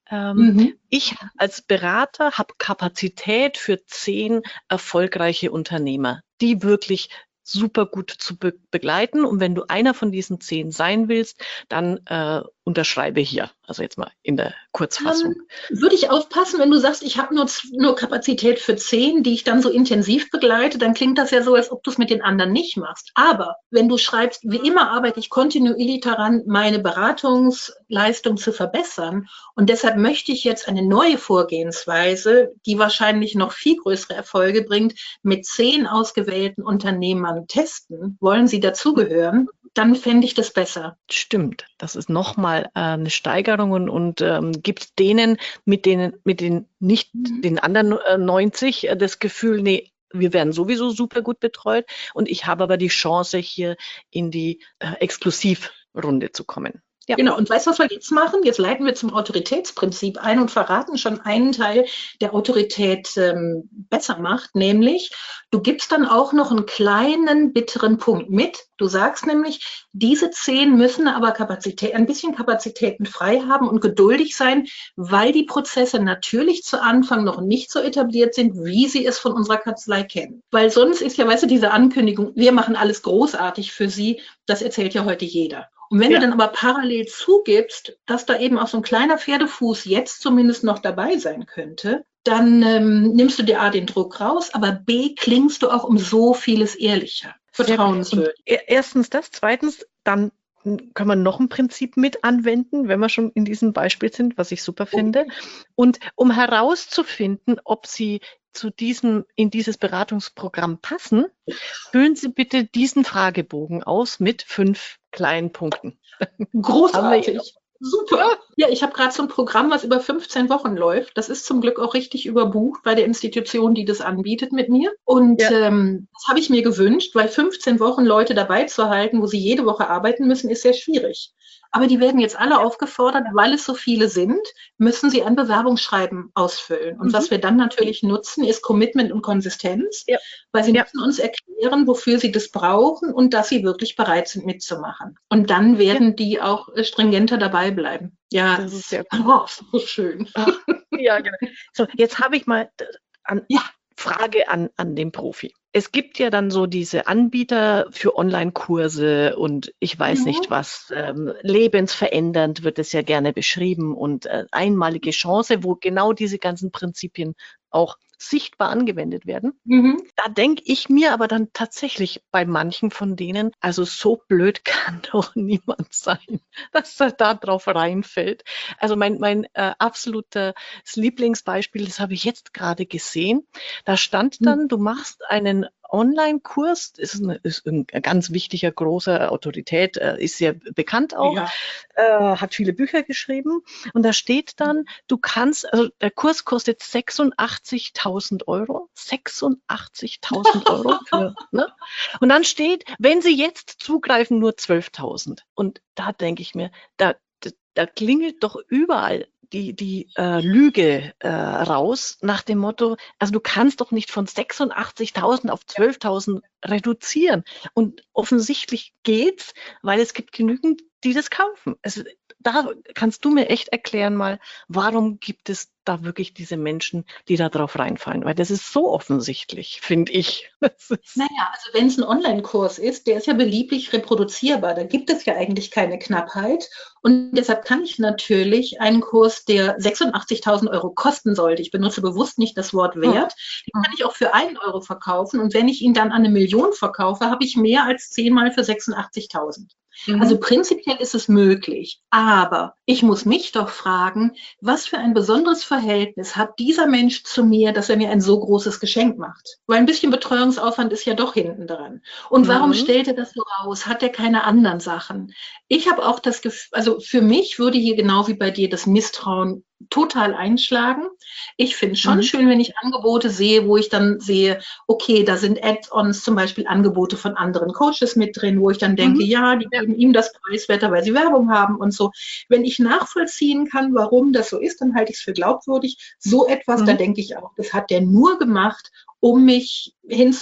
ich als Berater habe Kapazität für 10 erfolgreiche Unternehmer, die wirklich super gut zu begleiten. Und wenn du einer von diesen 10 sein willst, dann unterschreibe hier. Also jetzt mal in der Kurzfassung. Würde ich aufpassen, wenn du sagst, ich habe nur Kapazität für 10, die ich dann so intensiv begleite, dann klingt das ja so, als ob du es mit den anderen nicht machst. Aber wenn du schreibst, wie immer arbeite ich kontinuierlich daran, meine Beratungsleistung zu verbessern und deshalb möchte ich jetzt eine neue Vorgehensweise, die wahrscheinlich noch viel größere Erfolge bringt, mit 10 ausgewählten Unternehmern testen, wollen sie dazugehören, dann fände ich das besser. Stimmt, das ist nochmal eine Steigerung und gibt denen mit den nicht den anderen 90 das Gefühl, nee, wir werden sowieso super gut betreut und ich habe aber die Chance, hier in die Exklusivrunde zu kommen. Ja. Genau, und weißt du, was wir jetzt machen? Jetzt leiten wir zum Autoritätsprinzip ein und verraten schon einen Teil, der Autorität besser macht, nämlich du gibst dann auch noch einen kleinen bitteren Punkt mit. Du sagst nämlich, diese 10 müssen aber ein bisschen Kapazitäten frei haben und geduldig sein, weil die Prozesse natürlich zu Anfang noch nicht so etabliert sind, wie sie es von unserer Kanzlei kennen. Weil sonst ist ja, weißt du, diese Ankündigung, wir machen alles großartig für Sie, das erzählt ja heute jeder. Und wenn du dann aber parallel zugibst, dass da eben auch so ein kleiner Pferdefuß jetzt zumindest noch dabei sein könnte, dann nimmst du dir A, den Druck raus, aber B, klingst du auch um so vieles ehrlicher, vertrauenswürdig. Erstens das, zweitens, dann kann man noch ein Prinzip mit anwenden, wenn wir schon in diesem Beispiel sind, was ich super finde. Und um herauszufinden, ob Sie in dieses Beratungsprogramm passen, füllen Sie bitte diesen Fragebogen aus mit 5 kleinen Punkten. Großartig. Super. Ja, ich habe gerade so ein Programm, was über 15 Wochen läuft. Das ist zum Glück auch richtig überbucht bei der Institution, die das anbietet mit mir. Und das habe ich mir gewünscht, weil 15 Wochen Leute dabei zu halten, wo sie jede Woche arbeiten müssen, ist sehr schwierig. Aber die werden jetzt alle aufgefordert, weil es so viele sind, müssen sie ein Bewerbungsschreiben ausfüllen. Und was wir dann natürlich nutzen, ist Commitment und Konsistenz, weil sie müssen uns erklären, wofür sie das brauchen und dass sie wirklich bereit sind mitzumachen. Und dann werden die auch stringenter dabei bleiben. Ja, das ist sehr cool. So schön. Ach, ja, genau. So, jetzt habe ich mal Frage an den Profi. Es gibt ja dann so diese Anbieter für Online-Kurse und ich weiß nicht was, lebensverändernd wird es ja gerne beschrieben und einmalige Chance, wo genau diese ganzen Prinzipien auch sichtbar angewendet werden. Da denke ich mir aber dann tatsächlich bei manchen von denen, also so blöd kann doch niemand sein, dass er da drauf reinfällt. Also mein absolutes Lieblingsbeispiel, das habe ich jetzt gerade gesehen. Da stand dann, du machst einen Online-Kurs, ist ein ganz wichtiger, großer Autorität, ist sehr bekannt auch, hat viele Bücher geschrieben und da steht dann, du kannst, also der Kurs kostet 86.000 Euro, 86.000 Euro für, ne? Und dann steht, wenn Sie jetzt zugreifen, nur 12.000. Und da denke ich mir, da klingelt doch überall die Lüge raus nach dem Motto, also du kannst doch nicht von 86.000 auf 12.000 reduzieren. Und offensichtlich geht's, weil es gibt genügend, die das kaufen. Also, da kannst du mir echt erklären mal, warum gibt es da wirklich diese Menschen, die da drauf reinfallen? Weil das ist so offensichtlich, finde ich. Naja, also wenn es ein Online-Kurs ist, der ist ja beliebig reproduzierbar. Da gibt es ja eigentlich keine Knappheit. Und deshalb kann ich natürlich einen Kurs, der 86.000 Euro kosten sollte, ich benutze bewusst nicht das Wort Wert, den kann ich auch für 1 Euro verkaufen. Und wenn ich ihn dann an 1 Million verkaufe, habe ich mehr als 10-mal für 86.000. Also prinzipiell ist es möglich, aber ich muss mich doch fragen, was für ein besonderes Verhältnis hat dieser Mensch zu mir, dass er mir ein so großes Geschenk macht? Weil ein bisschen Betreuungsaufwand ist ja doch hinten dran. Und warum stellt er das so raus? Hat er keine anderen Sachen? Ich habe auch das Gefühl, also für mich würde hier genau wie bei dir das Misstrauen total einschlagen. Ich finde es schon schön, wenn ich Angebote sehe, wo ich dann sehe, okay, da sind Add-ons, zum Beispiel Angebote von anderen Coaches mit drin, wo ich dann denke, ja, die geben ihm das preiswerter, weil sie Werbung haben und so. Wenn ich nachvollziehen kann, warum das so ist, dann halte ich es für glaubwürdig. So etwas, da denke ich auch, das hat der nur gemacht, um mich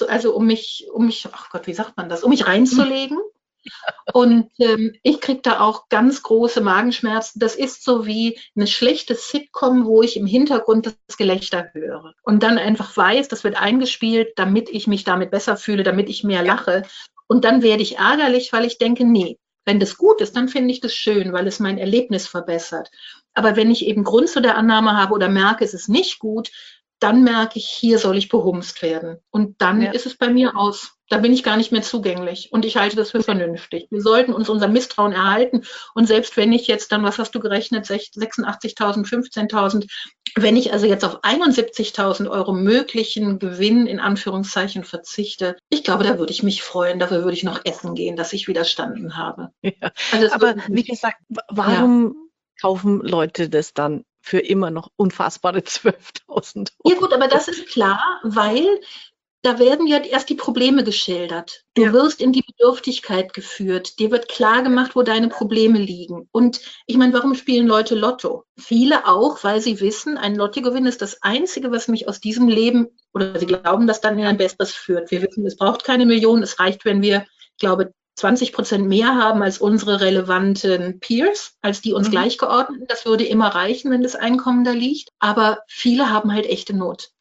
ach Gott, wie sagt man das, um mich reinzulegen. Und ich kriege da auch ganz große Magenschmerzen. Das ist so wie eine schlechte Sitcom, wo ich im Hintergrund das Gelächter höre. Und dann einfach weiß, das wird eingespielt, damit ich mich damit besser fühle, damit ich mehr lache. Und dann werde ich ärgerlich, weil ich denke, nee, wenn das gut ist, dann finde ich das schön, weil es mein Erlebnis verbessert. Aber wenn ich eben Grund zu der Annahme habe oder merke, es ist nicht gut, dann merke ich, hier soll ich behumst werden. Und dann ist es bei mir aus. Da bin ich gar nicht mehr zugänglich. Und ich halte das für vernünftig. Wir sollten uns unser Misstrauen erhalten. Und selbst wenn ich jetzt dann, was hast du gerechnet, 86.000, 15.000, wenn ich also jetzt auf 71.000 Euro möglichen Gewinn in Anführungszeichen verzichte, ich glaube, da würde ich mich freuen. Dafür würde ich noch essen gehen, dass ich widerstanden habe. Ja. Also aber wie gesagt, warum kaufen Leute das dann für immer noch unfassbare 12.000 Euro? Ja gut, aber das ist klar, weil da werden ja erst die Probleme geschildert. Du wirst in die Bedürftigkeit geführt. Dir wird klar gemacht, wo deine Probleme liegen. Und ich meine, warum spielen Leute Lotto? Viele auch, weil sie wissen, ein Lottogewinn ist das Einzige, was mich aus diesem Leben, oder sie glauben, das dann in ein besseres führt. Wir wissen, es braucht keine Millionen. Es reicht, wenn wir, ich glaube, 20% mehr haben als unsere relevanten Peers, als die uns gleichgeordneten. Das würde immer reichen, wenn das Einkommen da liegt. Aber viele haben halt echte Not.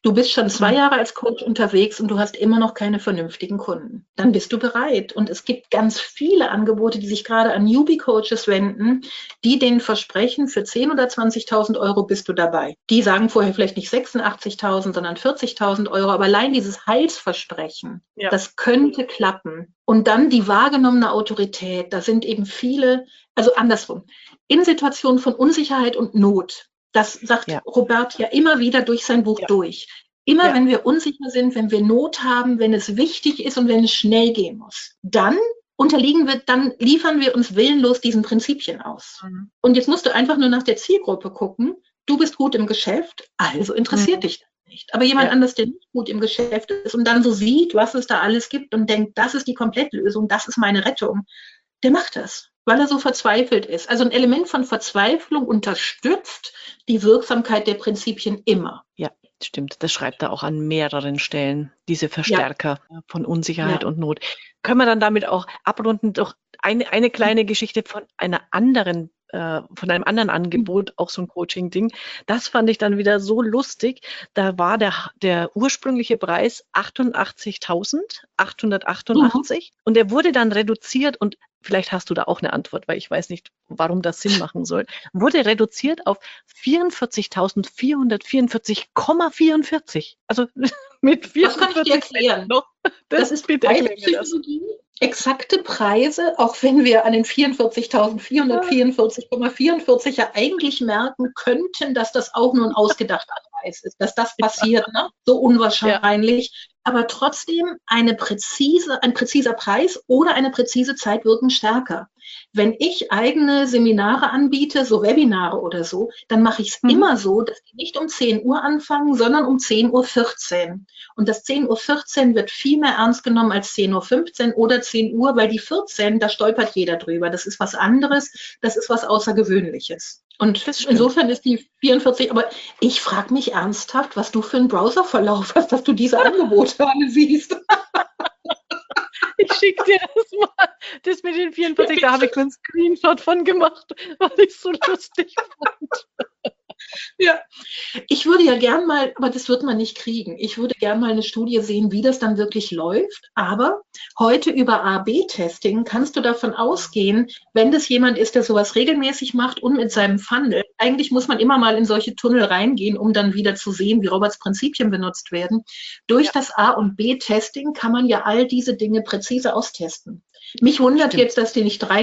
Du bist schon 2 Jahre als Coach unterwegs und du hast immer noch keine vernünftigen Kunden. Dann bist du bereit. Und es gibt ganz viele Angebote, die sich gerade an Newbie-Coaches wenden, die denen versprechen, für 10.000 oder 20.000 Euro bist du dabei. Die sagen vorher vielleicht nicht 86.000, sondern 40.000 Euro. Aber allein dieses Heilsversprechen, das könnte klappen. Und dann die wahrgenommene Autorität. Da sind eben viele, also andersrum, in Situationen von Unsicherheit und Not. Das sagt Robert ja immer wieder durch sein Buch durch. Immer wenn wir unsicher sind, wenn wir Not haben, wenn es wichtig ist und wenn es schnell gehen muss, dann liefern wir uns willenlos diesen Prinzipien aus. Und jetzt musst du einfach nur nach der Zielgruppe gucken. Du bist gut im Geschäft, also interessiert dich das nicht. Aber jemand anders, der nicht gut im Geschäft ist und dann so sieht, was es da alles gibt und denkt, das ist die Komplettlösung, das ist meine Rettung, der macht das, weil er so verzweifelt ist. Also ein Element von Verzweiflung unterstützt die Wirksamkeit der Prinzipien immer. Ja, stimmt. Das schreibt er auch an mehreren Stellen, diese Verstärker von Unsicherheit und Not. Können wir dann damit auch abrunden, doch eine kleine Geschichte von einer anderen von einem anderen Angebot, auch so ein Coaching-Ding. Das fand ich dann wieder so lustig. Da war der ursprüngliche Preis 88.888 und der wurde dann reduziert und vielleicht hast du da auch eine Antwort, weil ich weiß nicht, warum das Sinn machen soll. Wurde reduziert auf 44.444,44. Also mit 44 das kann ich dir erklären. Noch. Das ist Psychologie. Exakte Preise, auch wenn wir an den 44.444,44 ja eigentlich merken könnten, dass das auch nur ein ausgedachter Preis ist, dass das passiert, ne? So unwahrscheinlich. Ja. Aber trotzdem ein präziser Preis oder eine präzise Zeit wirken stärker. Wenn ich eigene Seminare anbiete, so Webinare oder so, dann mache ich es immer so, dass die nicht um 10 Uhr anfangen, sondern um 10.14 Uhr. Und das 10.14 Uhr wird viel mehr ernst genommen als 10.15 Uhr oder 10 Uhr, weil die 14, da stolpert jeder drüber. Das ist was anderes, das ist was Außergewöhnliches. Und insofern ist die 44, aber ich frage mich ernsthaft, was du für einen Browserverlauf hast, dass du diese Angebote alle siehst. Ich schicke dir das mal. Das mit den 44, da habe ich einen Screenshot von gemacht, weil ich es so lustig fand. Ja, ich würde ja gern mal, aber das wird man nicht kriegen. Ich würde gern mal eine Studie sehen, wie das dann wirklich läuft. Aber heute über A/B-Testing kannst du davon ausgehen, wenn das jemand ist, der sowas regelmäßig macht und mit seinem Funnel, eigentlich muss man immer mal in solche Tunnel reingehen, um dann wieder zu sehen, wie Roberts Prinzipien benutzt werden. Durch das A- und B-Testing kann man ja all diese Dinge präzise austesten. Mich wundert jetzt, dass die nicht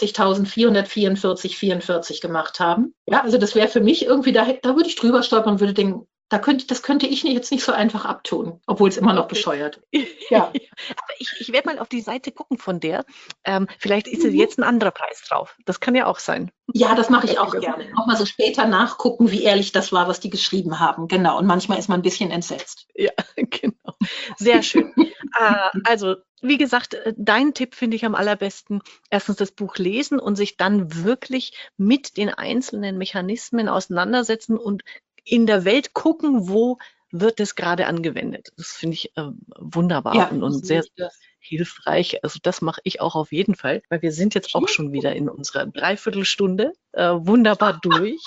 43.444,44 gemacht haben. Ja, also das wäre für mich irgendwie, da würde ich drüber stolpern und würde denken, das könnte ich jetzt nicht so einfach abtun, obwohl es immer noch bescheuert ist. Ja. Aber ich werde mal auf die Seite gucken von der. Vielleicht ist jetzt ein anderer Preis drauf. Das kann ja auch sein. Ja, das mache ich auch gerne. Auch mal so später nachgucken, wie ehrlich das war, was die geschrieben haben. Genau. Und manchmal ist man ein bisschen entsetzt. Ja, genau. Sehr schön. Also, wie gesagt, dein Tipp finde ich am allerbesten. Erstens das Buch lesen und sich dann wirklich mit den einzelnen Mechanismen auseinandersetzen und in der Welt gucken, wo wird es gerade angewendet. Das finde ich wunderbar und sehr, sehr hilfreich. Also das mache ich auch auf jeden Fall, weil wir sind jetzt auch schon wieder in unserer Dreiviertelstunde wunderbar durch.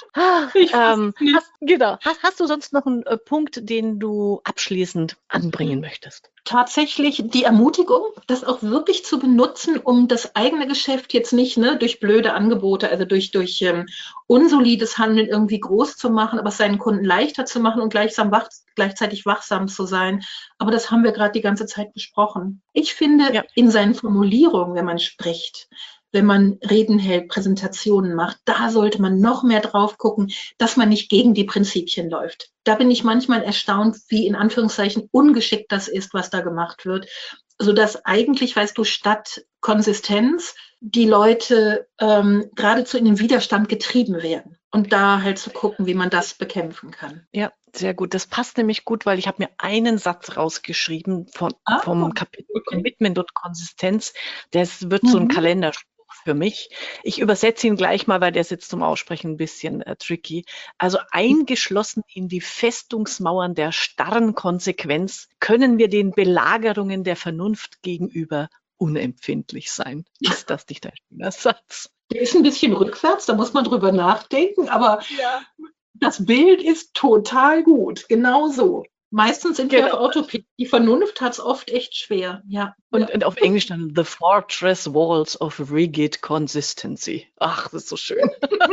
Hast du sonst noch einen Punkt, den du abschließend anbringen möchtest? Tatsächlich die Ermutigung, das auch wirklich zu benutzen, um das eigene Geschäft jetzt nicht durch blöde Angebote, also durch unsolides Handeln irgendwie groß zu machen, aber es seinen Kunden leichter zu machen und gleichzeitig wachsam zu sein. Aber das haben wir gerade die ganze Zeit besprochen. Ich finde, in seinen Formulierungen, wenn man spricht, wenn man Reden hält, Präsentationen macht, da sollte man noch mehr drauf gucken, dass man nicht gegen die Prinzipien läuft. Da bin ich manchmal erstaunt, wie in Anführungszeichen ungeschickt das ist, was da gemacht wird, sodass eigentlich, weißt du, statt Konsistenz die Leute geradezu in den Widerstand getrieben werden. Und da halt zu gucken, wie man das bekämpfen kann. Ja, sehr gut. Das passt nämlich gut, weil ich habe mir einen Satz rausgeschrieben vom Kapitel Commitment und Konsistenz. Das wird so ein Kalenderspruch für mich. Ich übersetze ihn gleich mal, weil der ist jetzt zum Aussprechen ein bisschen tricky. Also eingeschlossen in die Festungsmauern der starren Konsequenz können wir den Belagerungen der Vernunft gegenüber unempfindlich sein. Ist das nicht ein schöner Satz? Der ist ein bisschen rückwärts, da muss man drüber nachdenken, aber das Bild ist total gut, genau so. Meistens sind wir auf Autopilot. Die Vernunft hat es oft echt schwer. Ja. Und auf Englisch dann The Fortress Walls of Rigid Consistency. Ach, das ist so schön.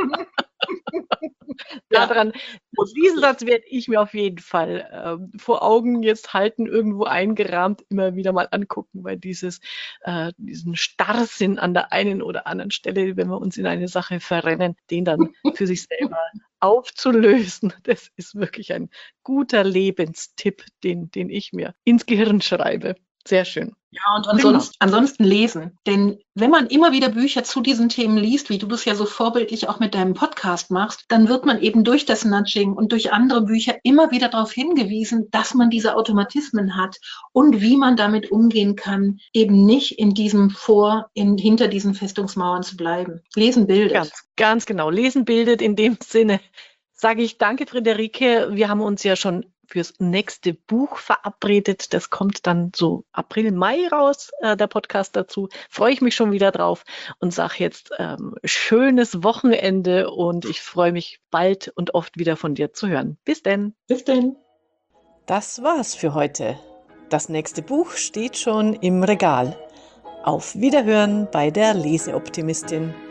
Daran, diesen Satz werde ich mir auf jeden Fall vor Augen jetzt halten, irgendwo eingerahmt, immer wieder mal angucken, weil diesen Starrsinn an der einen oder anderen Stelle, wenn wir uns in eine Sache verrennen, den dann für sich selber aufzulösen, das ist wirklich ein guter Lebenstipp, den ich mir ins Gehirn schreibe. Sehr schön. Ja, und ansonsten lesen. Denn wenn man immer wieder Bücher zu diesen Themen liest, wie du das ja so vorbildlich auch mit deinem Podcast machst, dann wird man eben durch das Nudging und durch andere Bücher immer wieder darauf hingewiesen, dass man diese Automatismen hat und wie man damit umgehen kann, eben nicht hinter diesen Festungsmauern zu bleiben. Lesen bildet. Ganz genau. Lesen bildet. In dem Sinne sage ich danke, Friederike. Wir haben uns ja schon fürs nächste Buch verabredet. Das kommt dann so April, Mai raus, der Podcast dazu. Freue ich mich schon wieder drauf und sage jetzt schönes Wochenende und ich freue mich bald und oft wieder von dir zu hören. Bis denn. Bis denn. Das war's für heute. Das nächste Buch steht schon im Regal. Auf Wiederhören bei der Leseoptimistin.